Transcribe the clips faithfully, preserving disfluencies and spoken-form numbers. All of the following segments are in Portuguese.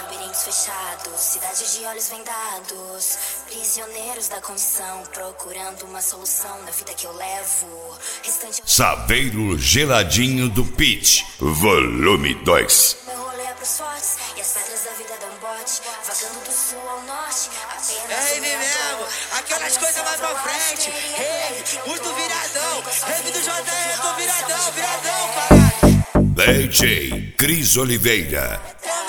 labirintos fechados, cidade de olhos vendados, prisioneiros da condição, procurando uma solução na vida que eu levo. Restante... Saveiro Geladinho do Pitch, volume dois. Meu rolê é pros fortes e as pedras da vida dão bote, vagando do sul ao norte, apenas Ei, mesmo, aquelas coisas mais pra frente. Ei, os do viradão, rave do J E do viradão, viradão, caralho. D J Cris Oliveira.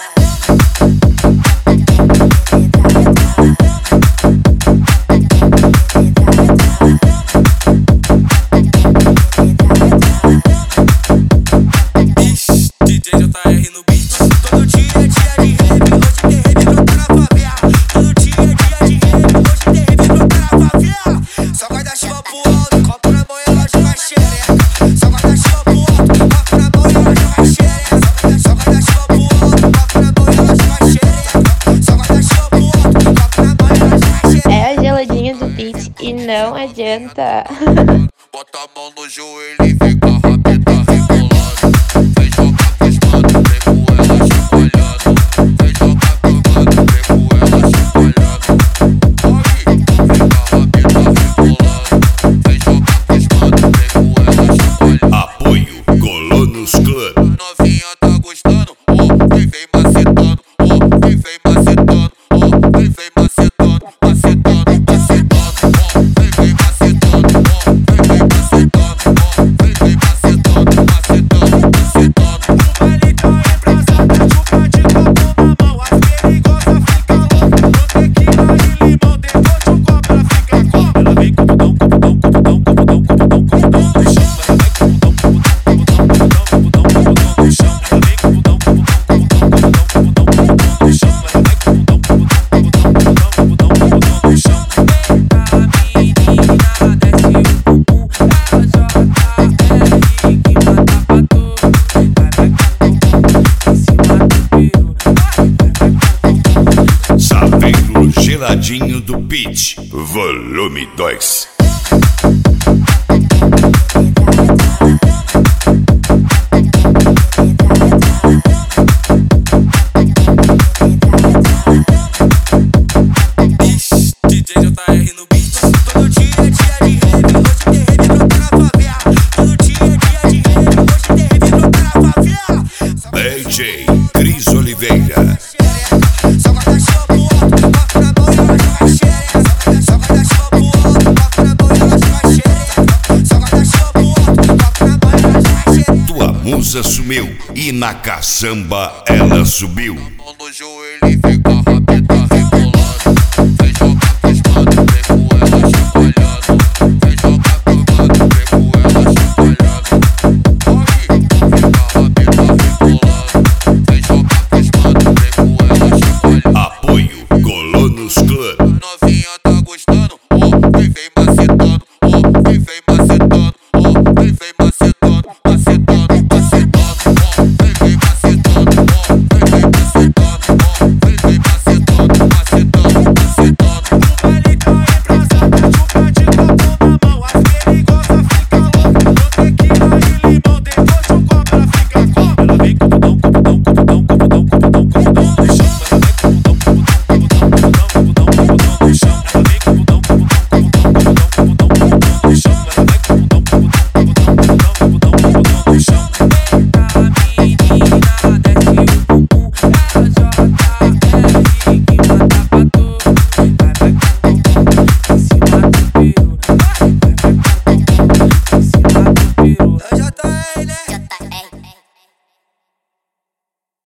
D J J R no beat. Todo dia é dia de rave, hoje tem rave brotar na favela. Todo dia é dia de rave, hoje tem rave brotar na favela. Só guarda-chuva pro alto, copo na mão e ela joga xereca. Só guarda-chuva pro alto, copo na mão e ela joga xereca. Só guarda-chuva pro alto, copo na mão e ela joga xereca. Só guarda-chuva pro alto, copo na mão e ela joga xereca. É a geladinha do beat e não adianta. Bota a mão no joelho e vem com a rabeta rebolando. Vem jogar pros mano, vem com ela chacoalhando. Vem jogar pro mano, vem com ela chacoalhando. Vem com a rabeta rebolando. Vem jogar pros mano, vem com ela chacoalhando. Apoio Colonos Club. A novinha tá gostando, oh, vem vem macetando, oh, vem vem macetando, oh, vem vem macetando, macetando, macetando, oh, vem vem macetando, oh, vem vem macetando, oh, vem vem macetando, macetando, macetando. O baile tá embrasado, chupa de copo na mão, as perigosas fica louca, com tequila e limão, depois de um copo ela fica como? Ela vem com budão, com budão, com budão, com budão, com budão, com budão no chão. Ela vem com budão, com budão, com budão, com budão, com budão, com budão no chão. Ela vem com budão, com budão, com budão, com budão, com budão, com budão no chão. Ela vem com budão, com budão, com budão, com budão, com budão, com budão no chão. A menina desce o bumbum, ela joga R que mata pra tu. Vai, vai com o bumbum em cima do peru. Saveiro Geladinho do Pitch, volume dois. D J J R no beat. Todo dia é dia de rave, hoje tem rave brotar na favela. Todo dia é dia de rave, hoje tem rave brotar na favela. D J Cris Oliveira. Só guarda-chuva pro alto, copo na mão e ela joga xereca. Só guarda-chuva pro alto, copo na mão e ela joga xereca. Só guarda-chuva pro alto, copo na mão e ela joga xereca. Tua musa sumiu e na caçamba ela subiu. Mão no joelho e vem